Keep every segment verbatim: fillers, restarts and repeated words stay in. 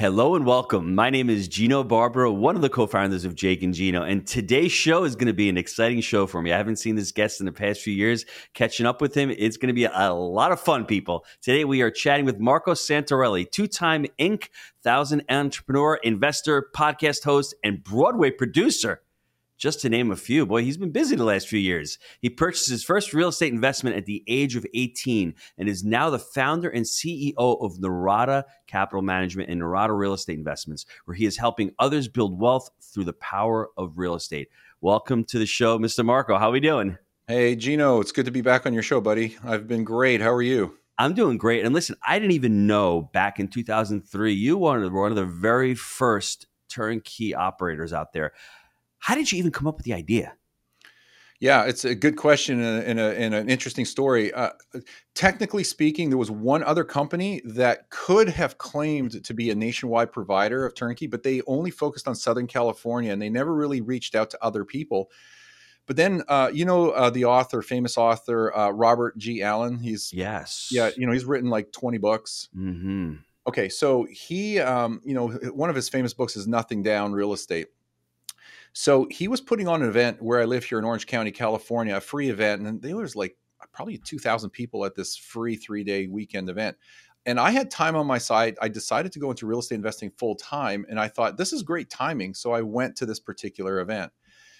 Hello and welcome. My name is Gino Barbaro, one of the co-founders of Jake and Gino, and today's show is going to be an exciting show for me. I haven't seen this guest in the past few years. Catching up with him, it's going to be a lot of fun, people. Today we are chatting with Marco Santarelli, two-time Inc one thousand entrepreneur, investor, podcast host, and Broadway producer. Just to name a few. Boy, he's been busy the last few years. He purchased his first real estate investment at the age of eighteen and is now the founder and C E O of Narada Capital Management and Narada Real Estate Investments, where he is helping others build wealth through the power of real estate. Welcome to the show, Mister Marco. How are we doing? Hey, Gino. It's good to be back on your show, buddy. I've been great. How are you? I'm doing great. And listen, I didn't even know back in two thousand three, you were one of the very first turnkey operators out there. How did you even come up with the idea? Yeah, it's a good question and, a, and an interesting story. Uh, technically speaking, there was one other company that could have claimed to be a nationwide provider of turnkey, but they only focused on Southern California and they never really reached out to other people. But then, uh, you know, uh, the author, famous author, uh, Robert G. Allen, he's, yes. Yeah, you know, he's written like twenty books. Mm-hmm. Okay. So he, um, you know, one of his famous books is Nothing Down Real Estate. So he was putting on an event where I live here in Orange County, California, a free event. And there was like probably two thousand people at this free three day weekend event. And I had time on my side. I decided to go into real estate investing full time. And I thought, this is great timing. So I went to this particular event.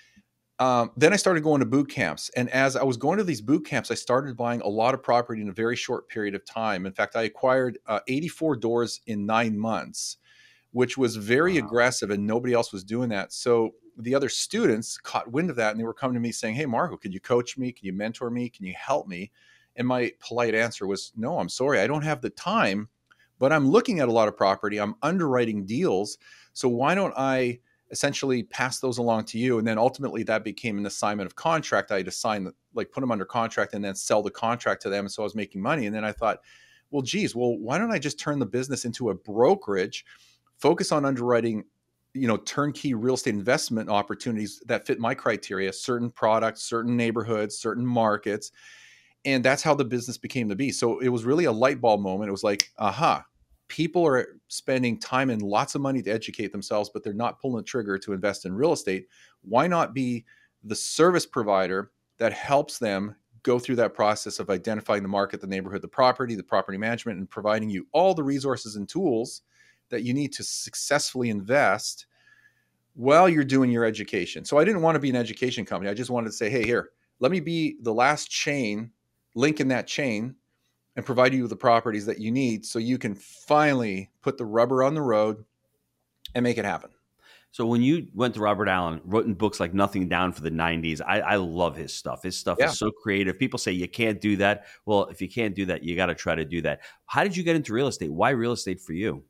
Um, then I started going to boot camps. And as I was going to these boot camps, I started buying a lot of property in a very short period of time. In fact, I acquired uh, eighty-four doors in nine months, which was very wow. aggressive, and nobody else was doing that. So the other students caught wind of that, and they were coming to me saying, hey, Marco, could you coach me? Can you mentor me? Can you help me? And my polite answer was, no, I'm sorry. I don't have the time, but I'm looking at a lot of property. I'm underwriting deals. So why don't I essentially pass those along to you? And then ultimately that became an assignment of contract. I had to sign, like put them under contract and then sell the contract to them. And so I was making money. And then I thought, well, geez, well, why don't I just turn the business into a brokerage, focus on underwriting, you know, turnkey real estate investment opportunities that fit my criteria, certain products, certain neighborhoods, certain markets. And that's how the business became to be. So it was really a light bulb moment. It was like, aha, people are spending time and lots of money to educate themselves, but they're not pulling the trigger to invest in real estate. Why not be the service provider that helps them go through that process of identifying the market, the neighborhood, the property, the property management, and providing you all the resources and tools that you need to successfully invest while you're doing your education. So I didn't want to be an education company. I just wanted to say, hey, here, let me be the last chain, link in that chain, and provide you with the properties that you need so you can finally put the rubber on the road and make it happen. So when you went to Robert Allen, written books like Nothing Down for the nineties, I, I love his stuff. His stuff yeah. is so creative. People say you can't do that. Well, if you can't do that, you got to try to do that. How did you get into real estate? Why real estate for you?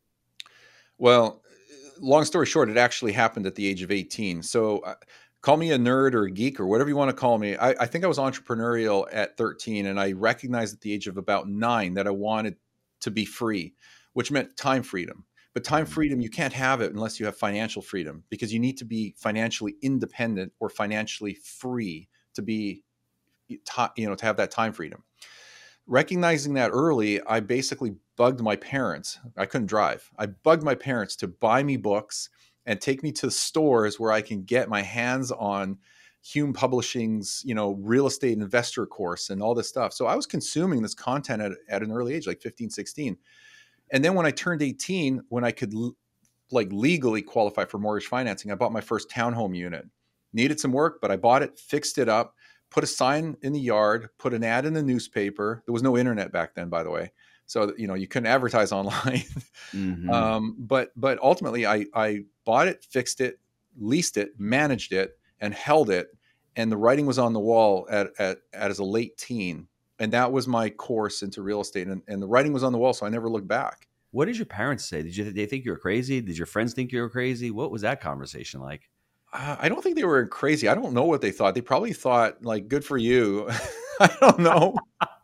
Well, long story short, it actually happened at the age of eighteen. So uh, call me a nerd or a geek or whatever you want to call me. I, I think I was entrepreneurial at thirteen, and I recognized at the age of about nine that I wanted to be free, which meant time freedom. But time freedom, you can't have it unless you have financial freedom, because you need to be financially independent or financially free to be, you know, to have that time freedom. Recognizing that early, I basically bugged my parents. I couldn't drive. I bugged my parents to buy me books and take me to stores where I can get my hands on Hume Publishing's, you know, real estate investor course and all this stuff. So I was consuming this content at, at an early age, like fifteen, sixteen. And then when I turned eighteen, when I could l- like legally qualify for mortgage financing, I bought my first townhome unit. Needed some work, but I bought it, fixed it up, put a sign in the yard, put an ad in the newspaper. There was no internet back then, by the way. So, you know, you couldn't advertise online. Mm-hmm. um, but but ultimately, I, I bought it, fixed it, leased it, managed it, and held it. And the writing was on the wall at, at, at as a late teen. And that was my course into real estate. And, and the writing was on the wall, so I never looked back. What did your parents say? Did you, did they think you were crazy? Did your friends think you were crazy? What was that conversation like? Uh, I don't think they were crazy. I don't know what they thought. They probably thought, like, good for you. I don't know.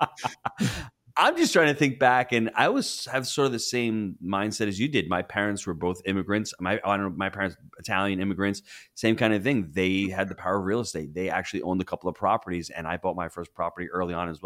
I'm just trying to think back, and I was have sort of the same mindset as you did. My parents were both immigrants. My I don't know, my parents Italian immigrants, same kind of thing. They had the power of real estate. They actually owned a couple of properties, and I bought my first property early on as well.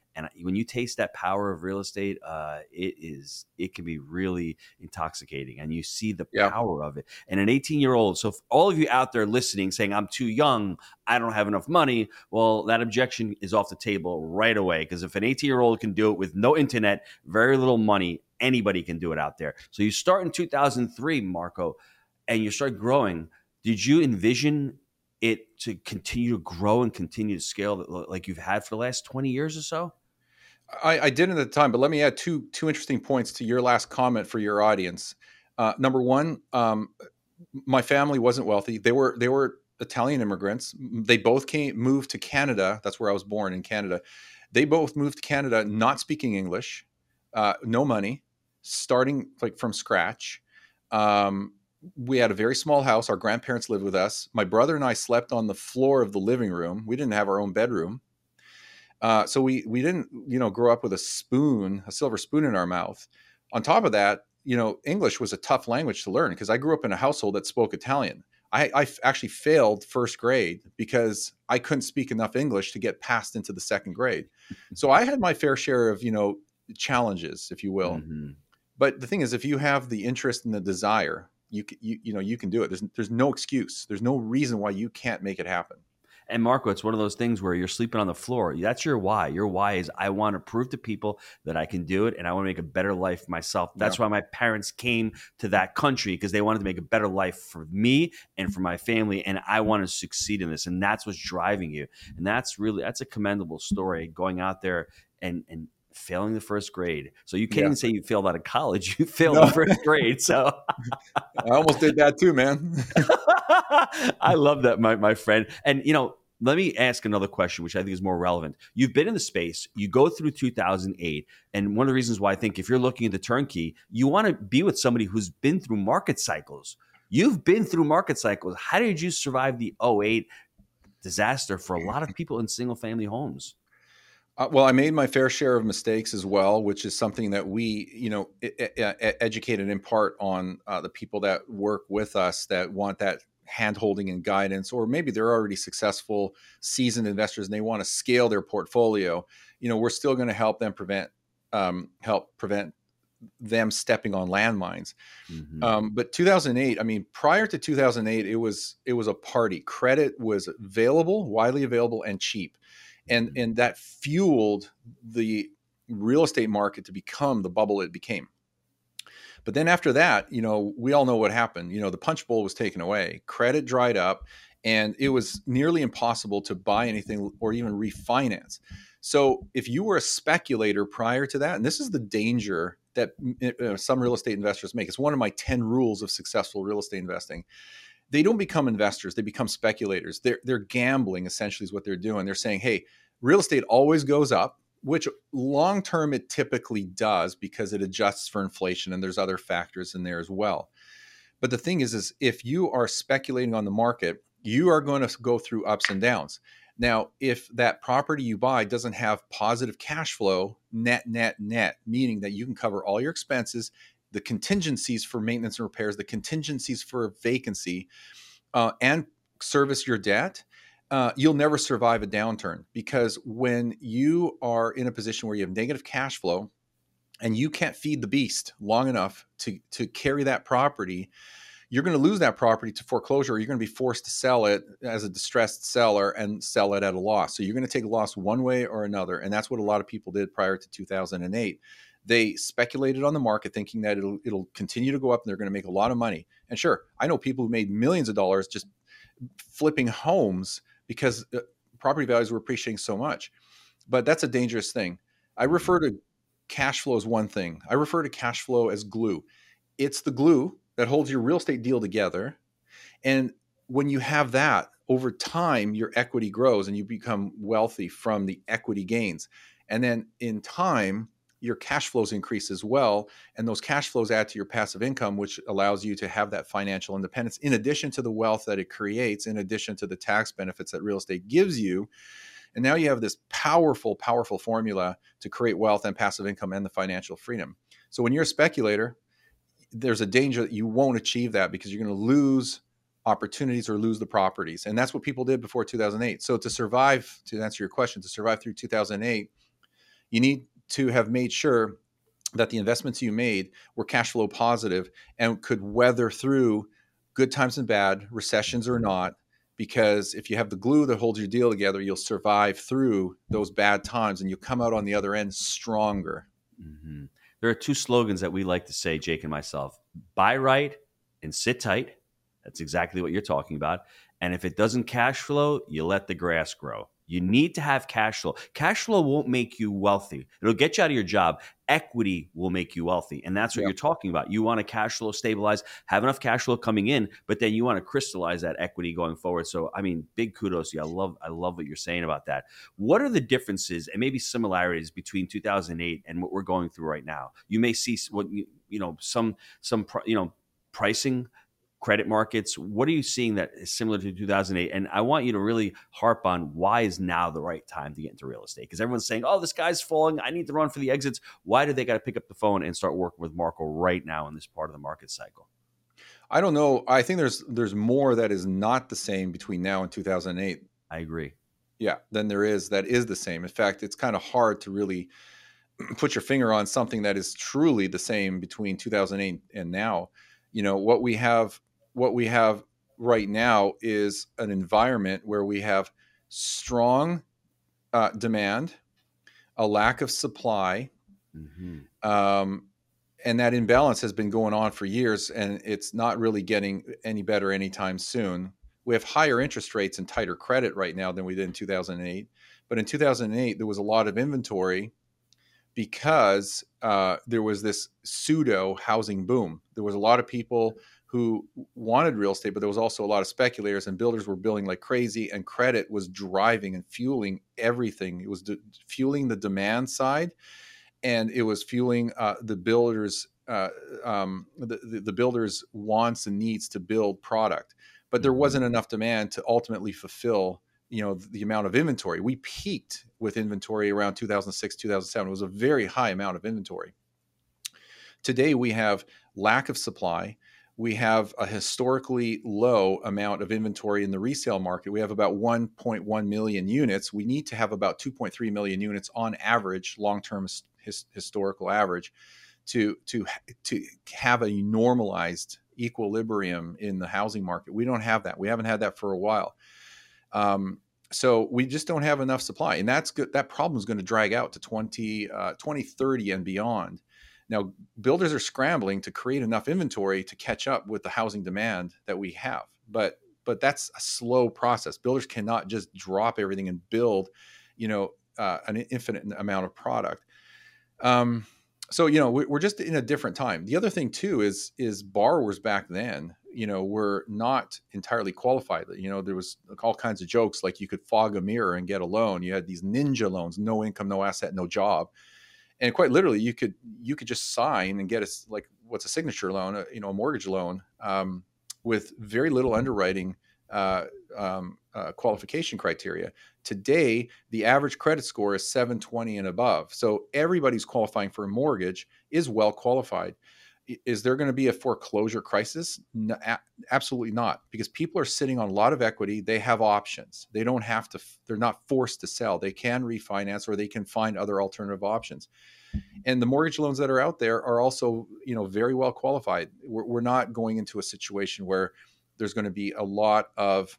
And when you taste that power of real estate, uh, it is it can be really intoxicating, and you see the Yeah. power of it. And an eighteen year old. So, for all of you out there listening, saying I'm too young, I don't have enough money, well, that objection is off the table right away. Because if an eighteen year old can do it with no internet, very little money, anybody can do it out there. So you start in two thousand three, Marco, and you start growing. Did you envision it to continue to grow and continue to scale like you've had for the last twenty years or so? I, I didn't at the time, but let me add two two interesting points to your last comment for your audience. Uh, number one, um, my family wasn't wealthy. They were they were Italian immigrants. They both came moved to Canada. That's where I was born, in Canada. They both moved to Canada, not speaking English, uh, no money, starting like from scratch. Um, we had a very small house. Our grandparents lived with us. My brother and I slept on the floor of the living room. We didn't have our own bedroom. Uh, so we we didn't, you know, grow up with a spoon, a silver spoon in our mouth. On top of that, you know, English was a tough language to learn because I grew up in a household that spoke Italian. I, I actually failed first grade because I couldn't speak enough English to get passed into the second grade. So I had my fair share of, you know, challenges, if you will. Mm-hmm. But the thing is, if you have the interest and the desire, you you you know you can do it. There's there's no excuse. There's no reason why you can't make it happen. And Marco, it's one of those things where you're sleeping on the floor. That's your why. Your why is I want to prove to people that I can do it and I want to make a better life for myself. That's Yeah. why my parents came to that country, because they wanted to make a better life for me and for my family. And I want to succeed in this. And that's what's driving you. And that's really, that's a commendable story, going out there and, and failing the first grade. So you can't Yeah. even say you failed out of college. You failed No. the first grade. So I almost did that too, man. I love that, my, my friend. And, you know, let me ask another question, which I think is more relevant. You've been in the space, you go through two thousand eight. And one of the reasons why I think if you're looking at the turnkey, you want to be with somebody who's been through market cycles. You've been through market cycles. How did you survive the oh eight disaster for a lot of people in single family homes? Uh, well, I made my fair share of mistakes as well, which is something that we, you know, e- e- educate and impart on uh, the people that work with us that want that hand holding and guidance, or maybe they're already successful, seasoned investors and they want to scale their portfolio. You know, we're still going to help them prevent, um, help prevent them stepping on landmines. Mm-hmm. Um, but two thousand eight, I mean, prior to two thousand eight, it was it was a party. Credit was available, widely available, and cheap. And, and that fueled the real estate market to become the bubble it became. But then after that, you know, we all know what happened. You know, the punch bowl was taken away, credit dried up, and it was nearly impossible to buy anything or even refinance. So if you were a speculator prior to that, and this is the danger that uh, some real estate investors make, it's one of my ten rules of successful real estate investing. They don't become investors, they become speculators. They're, they're gambling, essentially, is what they're doing. They're saying, hey, real estate always goes up, which long term it typically does because it adjusts for inflation and there's other factors in there as well. But the thing is, is if you are speculating on the market, you are going to go through ups and downs. Now, if that property you buy doesn't have positive cash flow, net, net, net, meaning that you can cover all your expenses, the contingencies for maintenance and repairs, the contingencies for vacancy, uh, and service your debt, uh, you'll never survive a downturn. Because when you are in a position where you have negative cash flow and you can't feed the beast long enough to, to carry that property, you're going to lose that property to foreclosure, or you're going to be forced to sell it as a distressed seller and sell it at a loss. So you're going to take a loss one way or another. And that's what a lot of people did prior to two thousand eight. They speculated on the market thinking that it'll it'll continue to go up and they're going to make a lot of money. And sure, I know people who made millions of dollars just flipping homes because property values were appreciating so much. But that's a dangerous thing. I refer to cash flow as one thing. I refer to cash flow as glue. It's the glue that holds your real estate deal together. And when you have that, over time, your equity grows and you become wealthy from the equity gains. And then in time, your cash flows increase as well. And those cash flows add to your passive income, which allows you to have that financial independence in addition to the wealth that it creates, in addition to the tax benefits that real estate gives you. And now you have this powerful, powerful formula to create wealth and passive income and the financial freedom. So when you're a speculator, there's a danger that you won't achieve that because you're going to lose opportunities or lose the properties. And that's what people did before two thousand eight. So to survive, to answer your question, to survive through two thousand eight, You need to have made sure that the investments you made were cash flow positive and could weather through good times and bad, recessions or not. Because if you have the glue that holds your deal together, you'll survive through those bad times and you'll come out on the other end stronger. Mm-hmm. There are two slogans that we like to say, Jake and myself: buy right and sit tight. That's exactly what you're talking about. And if it doesn't cash flow, you let the grass grow. You need to have cash flow. Cash flow won't make you wealthy. It'll get you out of your job. Equity will make you wealthy. And that's what Yep. you're talking about. You want to cash flow stabilize, have enough cash flow coming in, but then you want to crystallize that equity going forward. So, I mean, big kudos to you. I love, I love what you're saying about that. What are the differences and maybe similarities between two thousand eight and what we're going through right now? You may see what, you you know, some, some, you know, pricing, credit markets. What are you seeing that is similar to two thousand eight? And I want you to really harp on why is now the right time to get into real estate? Because everyone's saying, oh, the sky's falling. I need to run for the exits. Why do they got to pick up the phone and start working with Marco right now in this part of the market cycle? I don't know. I think there's there's more that is not the same between now and two thousand eight. I agree. Yeah, than there is that is the same. In fact, it's kind of hard to really put your finger on something that is truly the same between two thousand eight and now. You know, what we have what we have right now is an environment where we have strong uh, demand, a lack of supply, Mm-hmm. um, and that imbalance has been going on for years, and it's not really getting any better anytime soon. We have higher interest rates and tighter credit right now than we did in two thousand eight. But in two thousand eight, there was a lot of inventory because uh, there was this pseudo housing boom. There was a lot of people who wanted real estate, but there was also a lot of speculators, and builders were building like crazy, and credit was driving and fueling everything. It was de- fueling the demand side, and it was fueling uh, the builders, uh, um, the, the, the builders' wants and needs to build product. But there wasn't enough demand to ultimately fulfill, you know, the amount of inventory. We peaked with inventory around two thousand six, two thousand seven. It was a very high amount of inventory. Today, we have lack of supply. We have a historically low amount of inventory in the resale market. We have about one point one million units. We need to have about two point three million units on average, long-term his, historical average, to, to, to have a normalized equilibrium in the housing market. We don't have that. We haven't had that for a while. Um, so we just don't have enough supply, and that's good. That problem is going to drag out to twenty, uh, twenty thirty and beyond. Now, builders are scrambling to create enough inventory to catch up with the housing demand that we have, but but that's a slow process. Builders cannot just drop everything and build, you know, uh, an infinite amount of product. Um, so you know, we're just in a different time. The other thing too is is borrowers back then, you know, were not entirely qualified. You know, there was all kinds of jokes like you could fog a mirror and get a loan. You had these ninja loans, no income, no asset, no job. And quite literally, you could you could just sign and get a like what's a signature loan, a, you know, a mortgage loan um, with very little underwriting uh, um, uh, qualification criteria. Today, the average credit score is seven twenty and above, so everybody's qualifying for a mortgage is well qualified. Is there going to be a foreclosure crisis? No, a- absolutely not, because people are sitting on a lot of equity. They have options. They don't have to. They're not forced to sell. They can refinance, or they can find other alternative options. And the mortgage loans that are out there are also, you know, very well qualified. We're, we're not going into a situation where there's going to be a lot of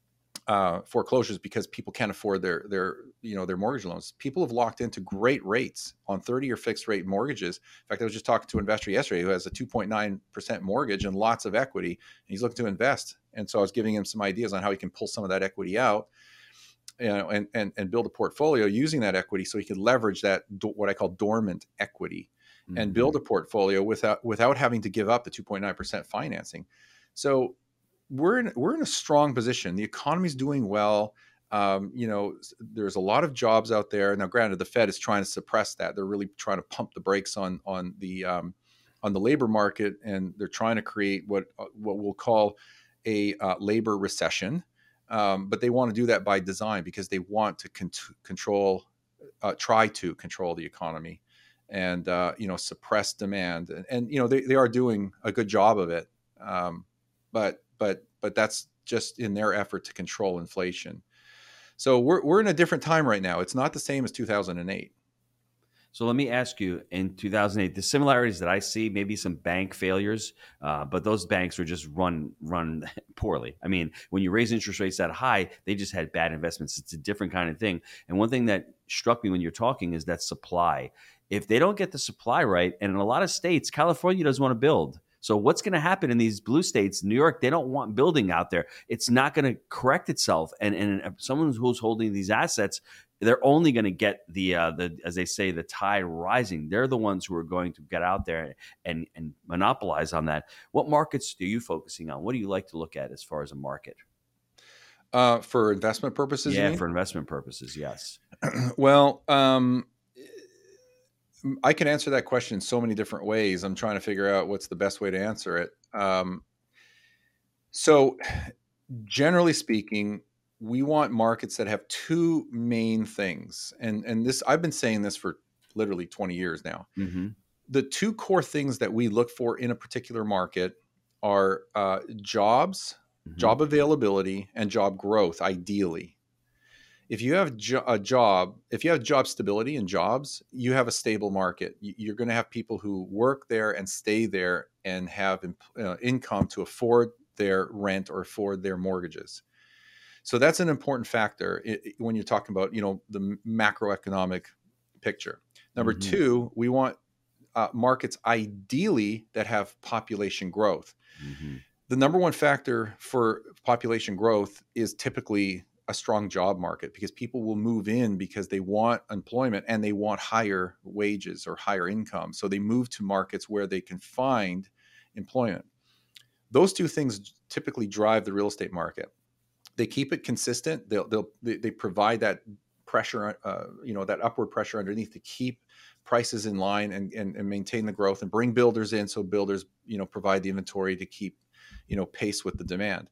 uh, foreclosures because people can't afford their their you know their mortgage loans. People have locked into great rates on thirty-year fixed rate mortgages. In fact, I was just talking to an investor yesterday who has a two point nine percent mortgage and lots of equity, and he's looking to invest. And so I was giving him some ideas on how he can pull some of that equity out, you know, and and and build a portfolio using that equity so he could leverage that what I call dormant equity mm-hmm. and build a portfolio without without having to give up the two point nine percent financing. So we're in we're in a strong position. The economy's doing well. Um, you know, there's a lot of jobs out there. Now, granted, the Fed is trying to suppress that. They're really trying to pump the brakes on on the um, on the labor market, and they're trying to create what what we'll call a uh, labor recession. Um, but they want to do that by design because they want to con- control, uh, try to control the economy, and uh, you know, suppress demand. And, and you know, they, they are doing a good job of it. Um, but but but that's just in their effort to control inflation. So we're we're in a different time right now. It's not the same as two thousand eight. So let me ask you, in two thousand eight, the similarities that I see, maybe some bank failures, uh, but those banks were just run run poorly. I mean, when you raise interest rates that high, they just had bad investments. It's a different kind of thing. And one thing that struck me when you're talking is that supply. If they don't get the supply right, and in a lot of states, California doesn't want to build. So what's going to happen in these blue states, New York, they don't want building out there. It's not going to correct itself. And, and someone who's holding these assets, they're only going to get the uh, the as they say, the tide rising. They're the ones who are going to get out there and and monopolize on that. What markets are you focusing on? What do you like to look at as far as a market? Uh, for investment purposes, you Yeah, mean? for investment purposes, yes. Well, um, I can answer that question in so many different ways. I'm trying to figure out what's the best way to answer it. Um, so, generally speaking, we want markets that have two main things, and and this I've been saying this for literally twenty years now. Mm-hmm. The two core things that we look for in a particular market are uh, jobs, Mm-hmm. job availability, and job growth. Ideally, if you have jo- a job, if you have job stability and jobs, you have a stable market. You're going to have people who work there and stay there and have uh, income to afford their rent or afford their mortgages. So that's an important factor when you're talking about, you know, the macroeconomic picture. Number Mm-hmm. two, we want uh, markets ideally that have population growth. Mm-hmm. The number one factor for population growth is typically a strong job market, because people will move in because they want employment and they want higher wages or higher income. So they move to markets where they can find employment. Those two things typically drive the real estate market. They keep it consistent. They'll, they'll they provide that pressure, uh, you know, that upward pressure underneath to keep prices in line and, and and maintain the growth and bring builders in. So builders, you know, provide the inventory to keep, you know, pace with the demand.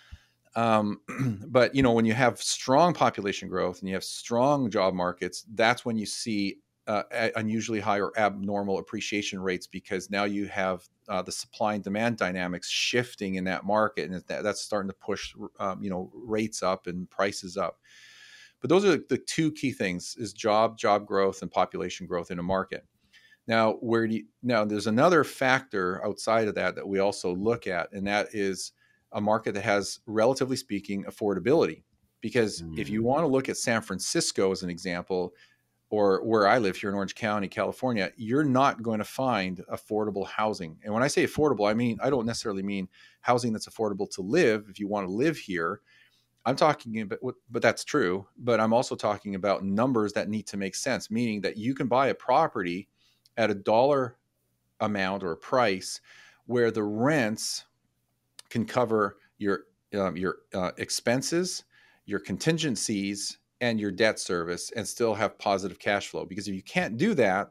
Um, but you know, when you have strong population growth and you have strong job markets, that's when you see uh, unusually high or abnormal appreciation rates, because now you have uh, the supply and demand dynamics shifting in that market, and that, that's starting to push um, you know rates up and prices up. But those are the two key things: is job job growth and population growth in a market. Now, where do you, now there's another factor outside of that that we also look at, and that is a market that has, relatively speaking, affordability. Because mm. if you want to look at San Francisco as an example, or where I live here in Orange County, California, you're not going to find affordable housing. And when I say affordable, I mean, I don't necessarily mean housing that's affordable to live if you want to live here. I'm talking about, but that's true, but I'm also talking about numbers that need to make sense, meaning that you can buy a property at a dollar amount or a price where the rents can cover your um, your uh, expenses, your contingencies, and your debt service, and still have positive cash flow. Because if you can't do that,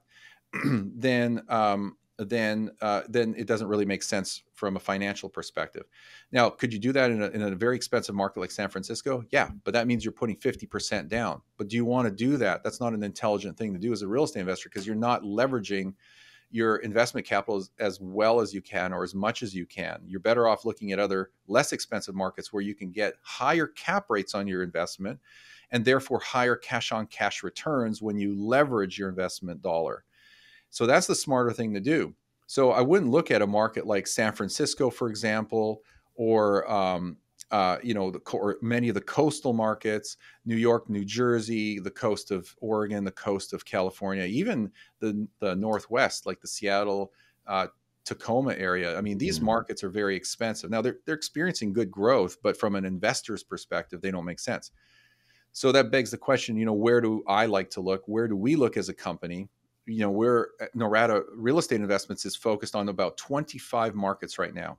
then um, then uh, then it doesn't really make sense from a financial perspective. Now, could you do that in a, in a very expensive market like San Francisco? Yeah, but that means you're putting fifty percent down. But do you want to do that? That's not an intelligent thing to do as a real estate investor, because you're not leveraging your investment capital as, as well as you can, or as much as you can. You're better off looking at other less expensive markets where you can get higher cap rates on your investment, and therefore higher cash on cash returns when you leverage your investment dollar. So that's the smarter thing to do. So I wouldn't look at a market like San Francisco, for example, or um, uh, you know, the, or many of the coastal markets, New York, New Jersey, the coast of Oregon, the coast of California, even the the Northwest, like the Seattle, uh, Tacoma area. I mean, these mm-hmm. markets are very expensive. Now they're they're experiencing good growth, but from an investor's perspective, they don't make sense. So that begs the question, you know, where do I like to look? Where do we look as a company? You know, we're Norada Real Estate Investments is focused on about twenty-five markets right now.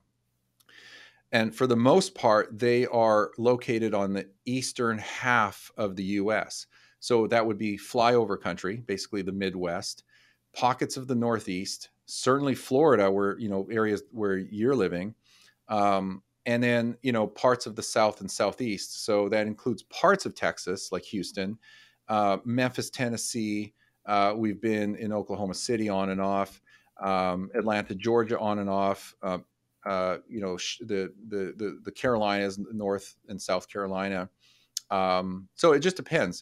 And for the most part, they are located on the eastern half of the U S. So that would be flyover country, basically the Midwest, pockets of the Northeast, certainly Florida, where, you know, areas where you're living, um, and then, you know, parts of the South and Southeast. So that includes parts of Texas, like Houston, uh, Memphis, Tennessee. Uh, we've been in Oklahoma City on and off, um, Atlanta, Georgia on and off. Uh, uh, you know, sh- the, the the the Carolinas, North and South Carolina. Um, so it just depends.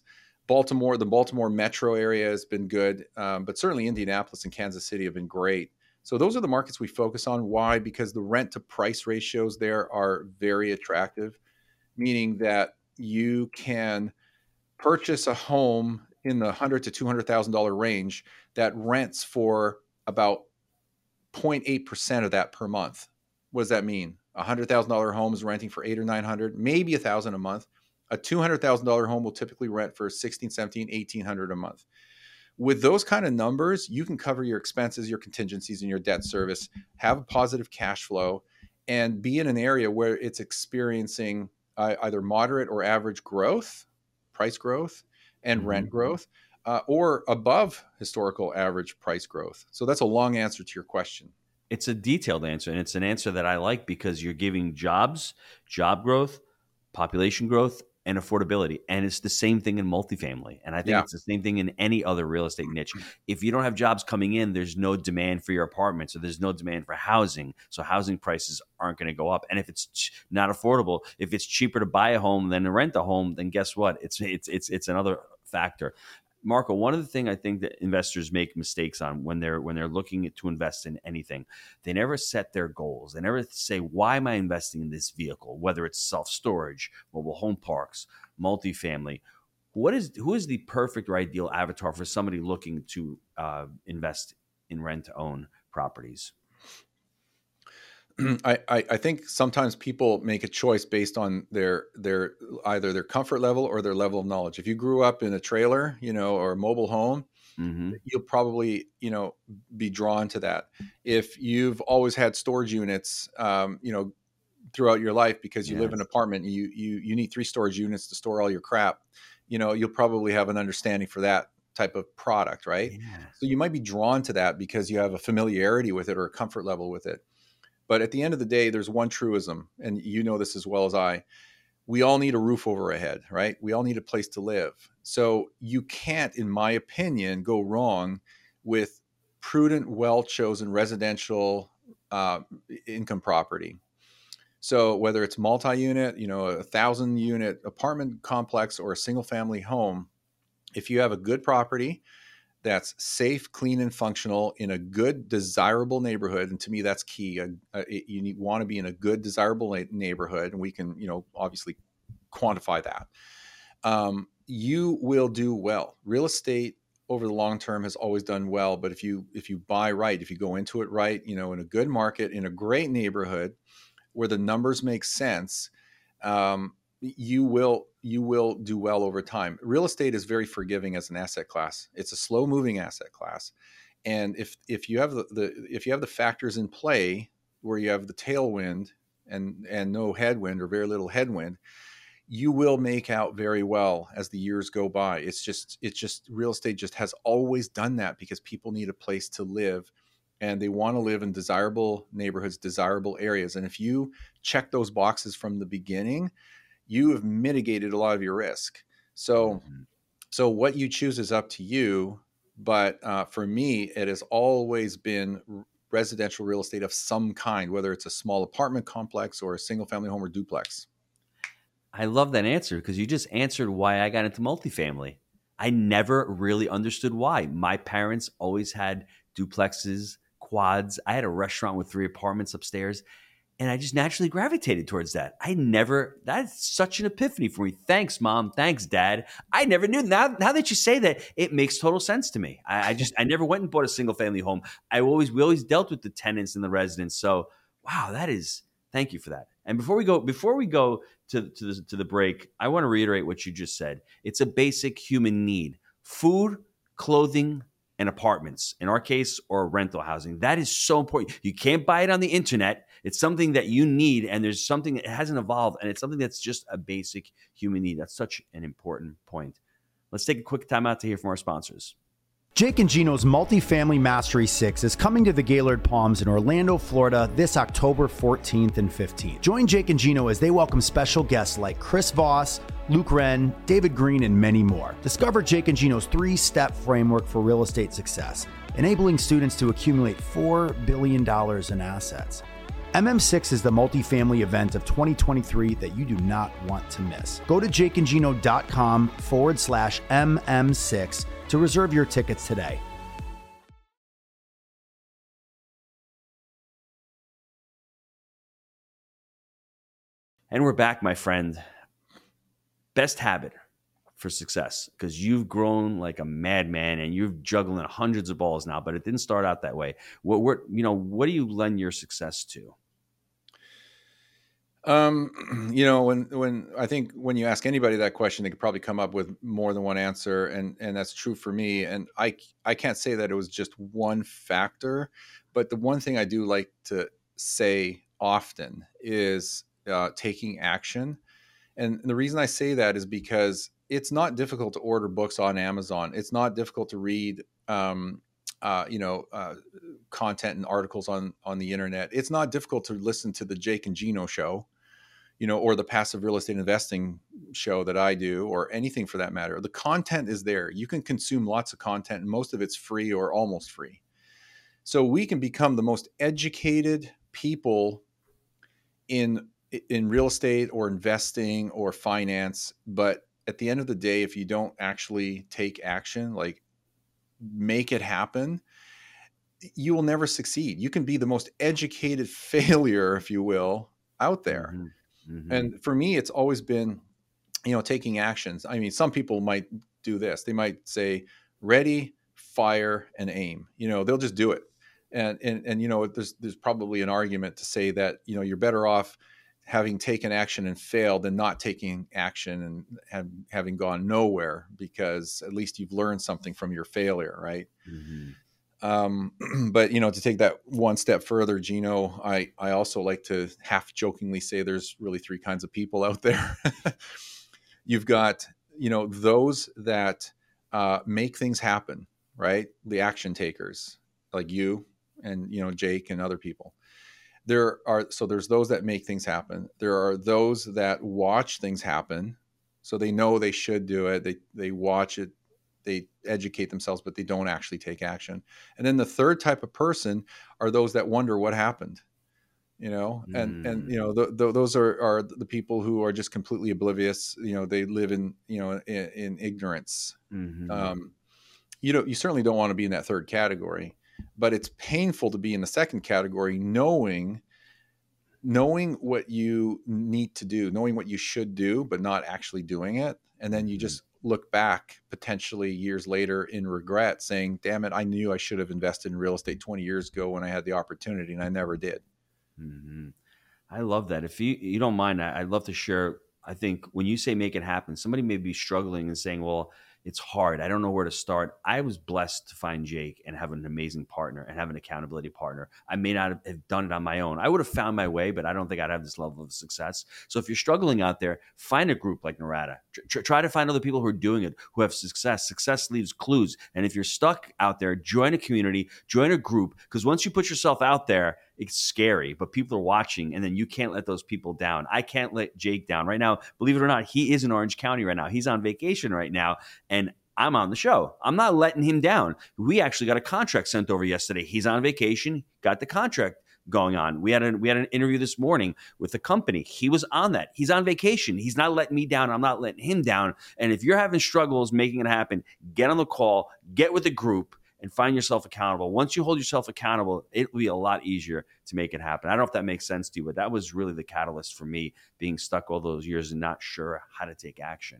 Baltimore, the Baltimore metro area has been good, um, but certainly Indianapolis and Kansas City have been great. So those are the markets we focus on. Why? Because the rent to price ratios there are very attractive, meaning that you can purchase a home in the one hundred thousand to two hundred thousand dollars range that rents for about zero point eight percent of that per month. What does that mean? A one hundred thousand dollars home is renting for eight or nine hundred, maybe one thousand a month. A two hundred thousand dollars home will typically rent for sixteen, seventeen, eighteen hundred a month. With those kind of numbers, you can cover your expenses, your contingencies, and your debt service, have a positive cash flow, and be in an area where it's experiencing uh, either moderate or average growth, price growth, and mm-hmm. rent growth, uh, or above historical average price growth. So that's a long answer to your question. It's a detailed answer, and it's an answer that I like because you're giving jobs, job growth, population growth, and affordability. And it's the same thing in multifamily. And I think yeah. it's the same thing in any other real estate niche. If you don't have jobs coming in, there's no demand for your apartment. So there's no demand for housing. So housing prices aren't going to go up. And if it's ch- not affordable, if it's cheaper to buy a home than to rent a home, then guess what? It's it's it's it's another factor. Marco, one of the things I think that investors make mistakes on when they're when they're looking to invest in anything, they never set their goals. They never say, why am I investing in this vehicle? Whether it's self-storage, mobile home parks, multifamily. What is who is the perfect or ideal avatar for somebody looking to uh, invest in rent-to-own properties? I, I think sometimes people make a choice based on their their either their comfort level or their level of knowledge. If you grew up in a trailer, you know, or a mobile home, mm-hmm. you'll probably, you know, be drawn to that. If you've always had storage units, um, you know, throughout your life because you yes. live in an apartment, you you you need three storage units to store all your crap, you know, you'll probably have an understanding for that type of product, right? Yeah. So you might be drawn to that because you have a familiarity with it or a comfort level with it. But at the end of the day, there's one truism, and you know this as well as I. We all need a roof over our head, right? We all need a place to live. So you can't, in my opinion, go wrong with prudent, well-chosen residential uh, income property. So whether it's multi-unit, you know, a thousand-unit apartment complex or a single-family home, if you have a good property that's safe, clean, and functional in a good, desirable neighborhood. And to me, that's key. Uh, uh, you need, want to be in a good, desirable neighborhood. And we can, you know, obviously quantify that. Um, you will do well. Real estate over the long term has always done well. But if you, if you buy right, if you go into it right, you know, in a good market, in a great neighborhood where the numbers make sense, um, you will you will do well over time. Real estate is very forgiving as an asset class. It's a slow moving asset class. And if if you have the, the if you have the factors in play where you have the tailwind and and no headwind or very little headwind, you will make out very well as the years go by. It's just it's just real estate just has always done that because people need a place to live and they want to live in desirable neighborhoods, desirable areas. And if you check those boxes from the beginning, you have mitigated a lot of your risk. So, mm-hmm. so what you choose is up to you. But uh, for me, it has always been residential real estate of some kind, whether it's a small apartment complex or a single family home or duplex. I love that answer because you just answered why I got into multifamily. I never really understood why. My parents always had duplexes, quads. I had a restaurant with three apartments upstairs. And I just naturally gravitated towards that. I never, that's such an epiphany for me. Thanks, Mom. Thanks, Dad. I never knew. Now, now that you say that, it makes total sense to me. I, I just, I never went and bought a single family home. I always, we always dealt with the tenants and the residents. So, wow, that is, thank you for that. And before we go, before we go to, to, the, to the break, I want to reiterate what you just said. It's a basic human need. Food, clothing, and apartments, in our case, or rental housing. That is so important. You can't buy it on the internet. It's something that you need, and there's something that hasn't evolved, and it's something that's just a basic human need. That's such an important point. Let's take a quick time out to hear from our sponsors. Jake and Gino's Multifamily Mastery six is coming to the Gaylord Palms in Orlando, Florida this October fourteenth and fifteenth. Join Jake and Gino as they welcome special guests like Chris Voss, Luke Wren, David Green, and many more. Discover Jake and Gino's three-step framework for real estate success, enabling students to accumulate four billion dollars in assets. M M six is the multifamily event of twenty twenty-three that you do not want to miss. Go to jakeandgino.com forward slash MM6 to reserve your tickets today. And we're back, my friend. Best habit for success, because you've grown like a madman and you're juggling hundreds of balls now, but it didn't start out that way. What, what, you know, what do you lend your success to? Um, you know, when, when I think when you ask anybody that question, they could probably come up with more than one answer. And, and that's true for me. And I, I can't say that it was just one factor, but the one thing I do like to say often is uh, taking action. And the reason I say that is because it's not difficult to order books on Amazon. It's not difficult to read, um, uh, you know, uh, content and articles on, on the internet. It's not difficult to listen to the Jake and Gino show, you know, or the passive real estate investing show that I do, or anything for that matter. The content is there. You can consume lots of content, and most of it's free or almost free. So we can become the most educated people in in real estate or investing or finance. But at the end of the day, if you don't actually take action, like make it happen, you will never succeed. You can be the most educated failure, if you will, out there. Mm-hmm. Mm-hmm. And for me, it's always been, you know, taking actions. I mean, some people might do this. They might say, ready, fire, and aim. You know, they'll just do it. And, and, and, you know, there's, there's probably an argument to say that, you know, you're better off having taken action and failed than not taking action and have, having gone nowhere, because at least you've learned something from your failure. Right. Mm-hmm. Um, but, you know, to take that one step further, Gino, I, I also like to half jokingly say there's really three kinds of people out there. You've got, you know, those that uh, make things happen, right? The action takers like you and, you know, Jake and other people. There are, so there's those that make things happen. There are those that watch things happen. So they know they should do it. They, they watch it, they educate themselves, but they don't actually take action. And then the third type of person are those that wonder what happened, you know, and, mm. and, you know, the, the, those are, are the people who are just completely oblivious. You know, they live in, you know, in, in ignorance. Mm-hmm. Um, you know, you certainly don't want to be in that third category, but it's painful to be in the second category, knowing, knowing what you need to do, knowing what you should do, but not actually doing it. And then you just look back potentially years later in regret, saying, damn it, I knew I should have invested in real estate twenty years ago when I had the opportunity, and I never did. Mm-hmm. I love that. If you, you don't mind, I'd love to share. I think when you say make it happen, somebody may be struggling and saying, well, it's hard. I don't know where to start. I was blessed to find Jake and have an amazing partner and have an accountability partner. I may not have done it on my own. I would have found my way, but I don't think I'd have this level of success. So if you're struggling out there, find a group like Norada. Tr- try to find other people who are doing it, who have success. Success leaves clues. And if you're stuck out there, join a community, join a group, because once you put yourself out there, it's scary, but people are watching, and then you can't let those people down. I can't let Jake down right now. Believe it or not, he is in Orange County right now. He's on vacation right now, and I'm on the show. I'm not letting him down. We actually got a contract sent over yesterday. He's on vacation, got the contract going on. We had a, we had an interview this morning with the company. He was on that. He's on vacation. He's not letting me down. I'm not letting him down. And if you're having struggles making it happen, get on the call, get with the group, and find yourself accountable. Once you hold yourself accountable, it will be a lot easier to make it happen. I don't know if that makes sense to you, but that was really the catalyst for me, being stuck all those years and not sure how to take action.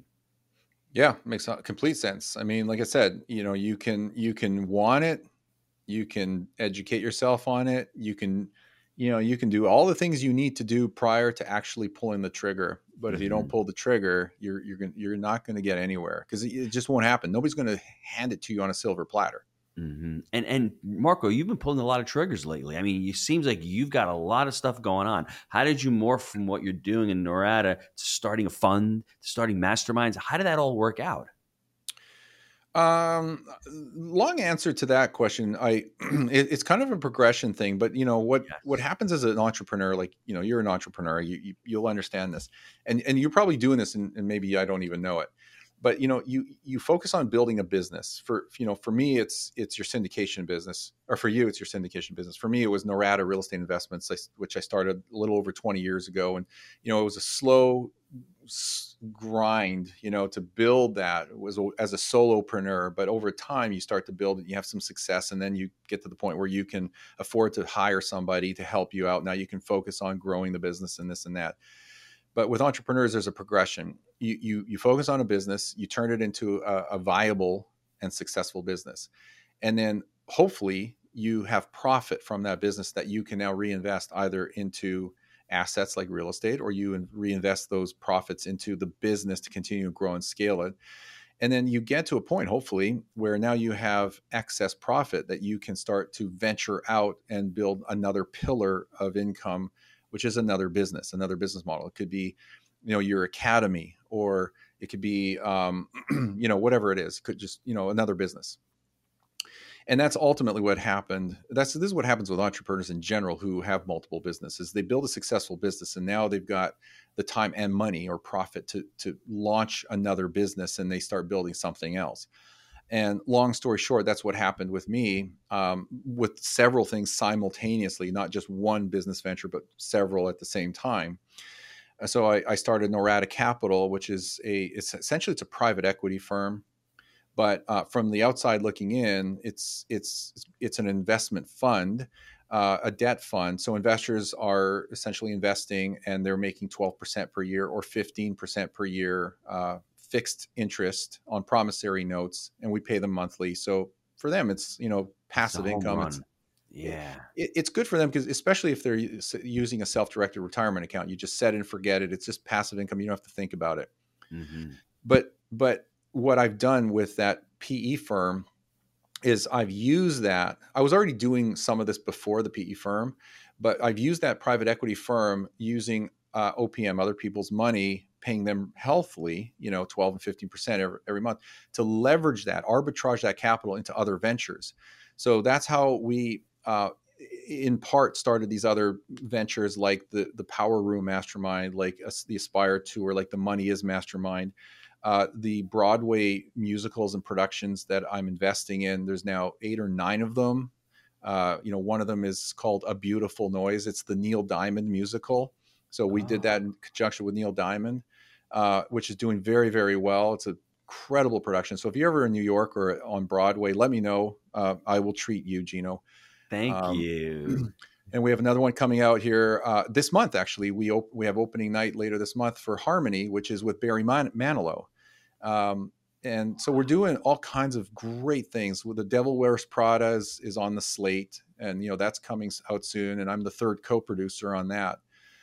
Yeah, makes complete sense. I mean, like I said, you know, you can, you can want it, you can educate yourself on it. You can, you know, you can do all the things you need to do prior to actually pulling the trigger. But mm-hmm. if you don't pull the trigger, you're, you're going you're not going to get anywhere, because it just won't happen. Nobody's going to hand it to you on a silver platter. Mm-hmm. And and Marco, you've been pulling a lot of triggers lately. I mean, it seems like you've got a lot of stuff going on. How did you morph from what you're doing in Norada to starting a fund, to starting masterminds? How did that all work out? Um, long answer to that question. I it, it's kind of a progression thing, but you know what yes. what happens as an entrepreneur, like, you know, you're an entrepreneur, you, you you'll understand this, and and you're probably doing this, and, and maybe I don't even know it. But you know, you you focus on building a business. For you know, for me, it's it's your syndication business, or for you, it's your syndication business. For me, it was Norada Real Estate Investments, which I started a little over twenty years ago, and you know, it was a slow grind, you know, to build that. It was as a solopreneur, but over time, you start to build it. You have some success, and then you get to the point where you can afford to hire somebody to help you out. Now you can focus on growing the business and this and that. But with entrepreneurs, there's a progression. You you you focus on a business, you turn it into a, a viable and successful business, and then hopefully you have profit from that business that you can now reinvest either into assets like real estate, or you reinvest those profits into the business to continue to grow and scale it. And then you get to a point, hopefully, where now you have excess profit that you can start to venture out and build another pillar of income, which is another business, another business model. It could be, you know, your academy, or it could be, um, you know, whatever it is. It could just, you know, another business. And that's ultimately what happened. That's this is what happens with entrepreneurs in general who have multiple businesses. They build a successful business, and now they've got the time and money or profit to to launch another business, and they start building something else. And long story short, that's what happened with me, um, with several things simultaneously, not just one business venture, but several at the same time. So I, I started Norada Capital, which is a it's essentially it's a private equity firm. But uh, from the outside looking in, it's it's it's an investment fund, uh, a debt fund. So investors are essentially investing, and they're making twelve percent per year or fifteen percent per year uh, fixed interest on promissory notes, and we pay them monthly. So for them, it's you know passive income. It's, yeah, it, it's good for them because especially if they're using a self-directed retirement account, you just set it and forget it. It's just passive income. You don't have to think about it. Mm-hmm. But but. What I've done with that P E firm is I've used that. I was already doing some of this before the P E firm, but I've used that private equity firm using uh, O P M, other people's money, paying them healthily, you know, twelve and fifteen percent every, every month, to leverage that, arbitrage that capital into other ventures. So that's how we, uh, in part, started these other ventures like the the Power Room Mastermind, like uh, the Aspire Tour, like the Money Is Mastermind. Uh, the Broadway musicals and productions that I'm investing in, there's now eight or nine of them. Uh, you know, one of them is called A Beautiful Noise. It's the Neil Diamond musical. So we oh. did that in conjunction with Neil Diamond, uh, which is doing very, very well. It's an incredible production. So if you're ever in New York or on Broadway, let me know. Uh, I will treat you, Gino. Thank um, you. And we have another one coming out here uh, this month. Actually, we op- we have opening night later this month for Harmony, which is with Barry Man- Manilow. Um, and so we're doing all kinds of great things. With The Devil Wears Prada is, is on the slate, and you know that's coming out soon. And I'm the third co-producer on that.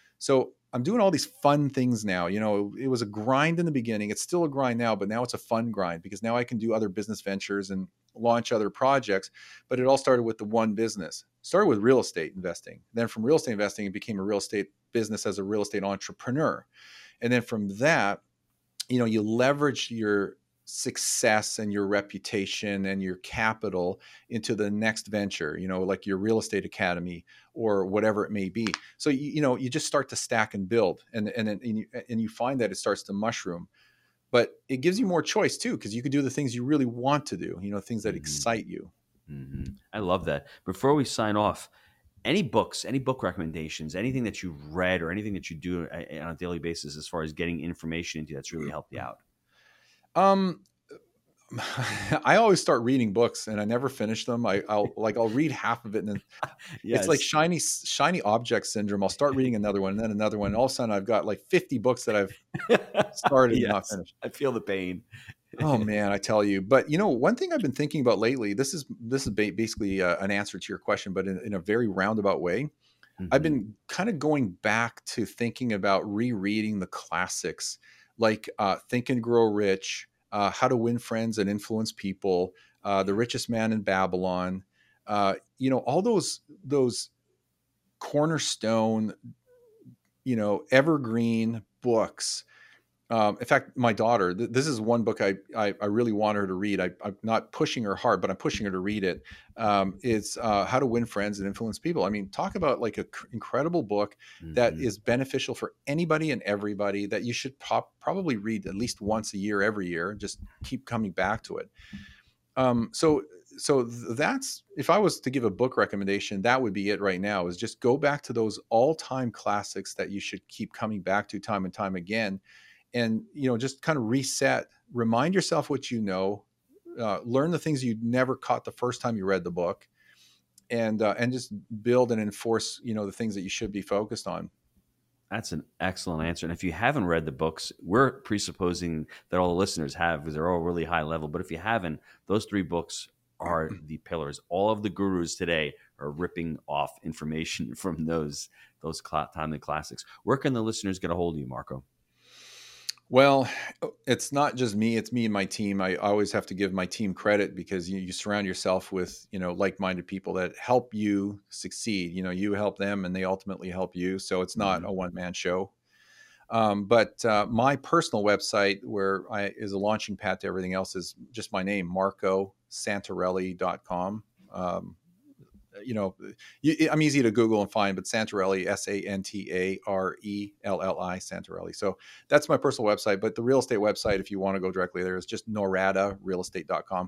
So I'm doing all these fun things now. You know, it was a grind in the beginning. It's still a grind now, but now it's a fun grind because now I can do other business ventures and launch other projects. But it all started with the one business. It started with real estate investing. Then from real estate investing, it became a real estate business as a real estate entrepreneur. And then from that, you know, you leverage your success and your reputation and your capital into the next venture, you know, like your real estate academy or whatever it may be. So, you, you know, you just start to stack and build, and, and, and, you, and you find that it starts to mushroom, but it gives you more choice too, because you can do the things you really want to do, you know, things that mm-hmm. excite you. Mm-hmm. I love that. Before we sign off, any books, any book recommendations, anything that you've read or anything that you do on a daily basis as far as getting information into that's really helped you out? Um, I always start reading books and I never finish them. I, I'll like, I'll read half of it and then yes. It's like shiny, shiny object syndrome. I'll start reading another one and then another one. And all of a sudden I've got like fifty books that I've started yes, and not finished. I feel the pain. Oh man, I tell you. But you know, one thing I've been thinking about lately, this is, this is basically uh, an answer to your question, but in, in a very roundabout way. Mm-hmm. I've been kind of going back to thinking about rereading the classics like uh, Think and Grow Rich, uh, How to Win Friends and Influence People, uh, The Richest Man in Babylon. Uh, you know, all those, those cornerstone, you know, evergreen books Um, in fact, my daughter, th- this is one book I, I, I really want her to read. I, I'm not pushing her hard, but I'm pushing her to read it. Um, it's uh, How to Win Friends and Influence People. I mean, talk about like an cr- incredible book mm-hmm. that is beneficial for anybody and everybody, that you should pop, probably read at least once a year, every year, and just keep coming back to it. Um, so so that's, if I was to give a book recommendation, that would be it right now, is just go back to those all-time classics that you should keep coming back to time and time again. And, you know, just kind of reset, remind yourself what you know, uh, learn the things you never caught the first time you read the book, and, uh, and just build and enforce, you know, the things that you should be focused on. That's an excellent answer. And if you haven't read the books, we're presupposing that all the listeners have, because they're all really high level. But if you haven't, those three books are the pillars. All of the gurus today are ripping off information from those, those timely classics. Where can the listeners get a hold of you, Marco? Well, it's not just me, it's me and my team. I always have to give my team credit, because you, you surround yourself with, you know, like-minded people that help you succeed. You know, you help them and they ultimately help you. So it's not mm-hmm. a one-man show. Um, but uh, my personal website, where I is a launching pad to everything else, is just my name, marco santarelli dot com. Um, you know, you, I'm easy to Google and find, but Santarelli, S A N T A R E L L I, Santarelli. So that's my personal website. But the real estate website, if you want to go directly there, is just norada real estate dot com.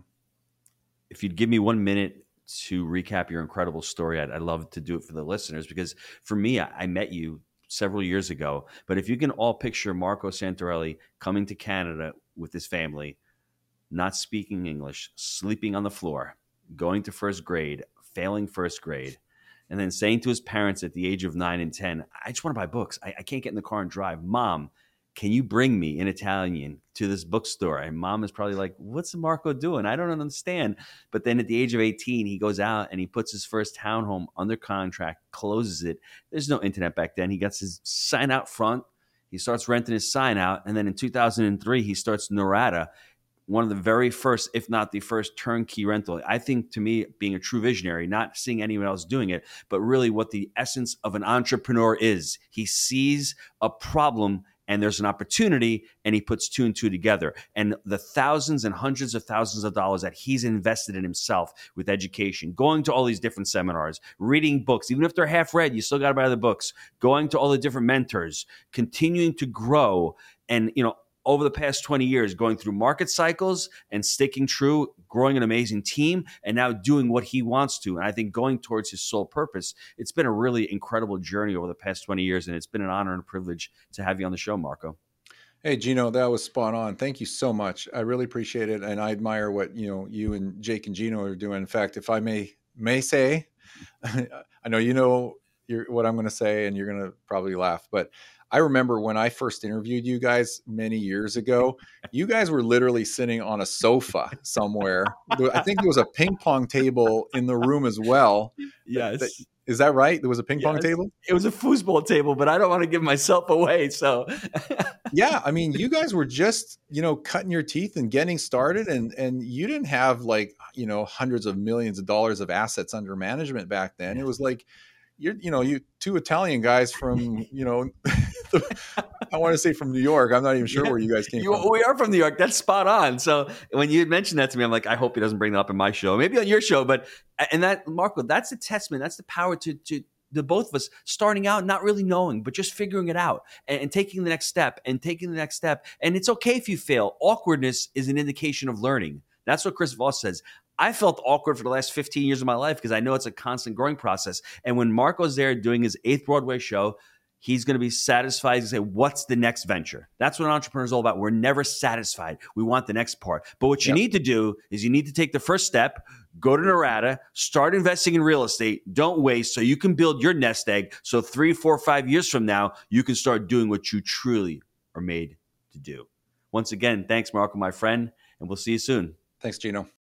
If you'd give me one minute to recap your incredible story, I'd, I'd love to do it for the listeners, because for me, I, I met you several years ago. But if you can all picture Marco Santarelli coming to Canada with his family, not speaking English, sleeping on the floor, going to first grade, failing first grade, and then saying to his parents at the age of nine and ten, I just want to buy books. I, I can't get in the car and drive. Mom, can you bring me in Italian to this bookstore? And mom is probably like, what's Marco doing? I don't understand. But then at the age of eighteen, he goes out and he puts his first townhome under contract, closes it. There's no internet back then. He gets his sign out front. He starts renting his sign out. And then in two thousand three, he starts Norada, one of the very first, if not the first, turnkey rental. I think, to me, being a true visionary, not seeing anyone else doing it, but really what the essence of an entrepreneur is. He sees a problem and there's an opportunity, and he puts two and two together. And the thousands and hundreds of thousands of dollars that he's invested in himself with education, going to all these different seminars, reading books, even if they're half read, you still got to buy the books, going to all the different mentors, continuing to grow. And, you know, over the past twenty years, going through market cycles and sticking true, growing an amazing team, and now doing what he wants to. And I think going towards his sole purpose, it's been a really incredible journey over the past twenty years. And it's been an honor and a privilege to have you on the show, Marco. Hey, Gino, that was spot on. Thank you so much. I really appreciate it. And I admire what, you know, you and Jake and Gino are doing. In fact, if I may, may say, I know, you know, you're, what I'm going to say, and you're going to probably laugh, but I remember when I first interviewed you guys many years ago, you guys were literally sitting on a sofa somewhere. I think there was a ping pong table in the room as well. Yes. Is that right? There was a ping pong yes. table? It was a foosball table, but I don't want to give myself away. So yeah, I mean, you guys were just, you know, cutting your teeth and getting started, and, and you didn't have like, you know, hundreds of millions of dollars of assets under management back then. It was like, you're, you know, you two Italian guys from, you know, I want to say from New York. I'm not even sure yeah. where you guys came you, from. We are from New York. That's spot on. So when you mentioned that to me, I'm like, I hope he doesn't bring that up in my show, maybe on your show. But, and that, Marco, that's a testament. That's the power to, to the both of us starting out, not really knowing, but just figuring it out and, and taking the next step and taking the next step. And it's okay if you fail. Awkwardness is an indication of learning. That's what Chris Voss says. I felt awkward for the last fifteen years of my life because I know it's a constant growing process. And when Marco's there doing his eighth Broadway show, he's going to be satisfied to say, what's the next venture? That's what an entrepreneur is all about. We're never satisfied. We want the next part. But what you yep. need to do is you need to take the first step, go to Norada, start investing in real estate. Don't waste so you can build your nest egg. So three, four, five years from now, you can start doing what you truly are made to do. Once again, thanks, Marco, my friend, and we'll see you soon. Thanks, Gino.